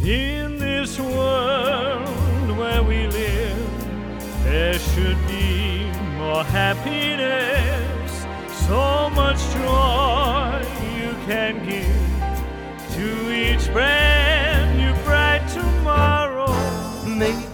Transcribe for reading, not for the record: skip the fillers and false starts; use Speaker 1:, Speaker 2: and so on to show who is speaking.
Speaker 1: In this world where we live, there should be more happiness, so much joy you can give to each brand new bright tomorrow.
Speaker 2: Maybe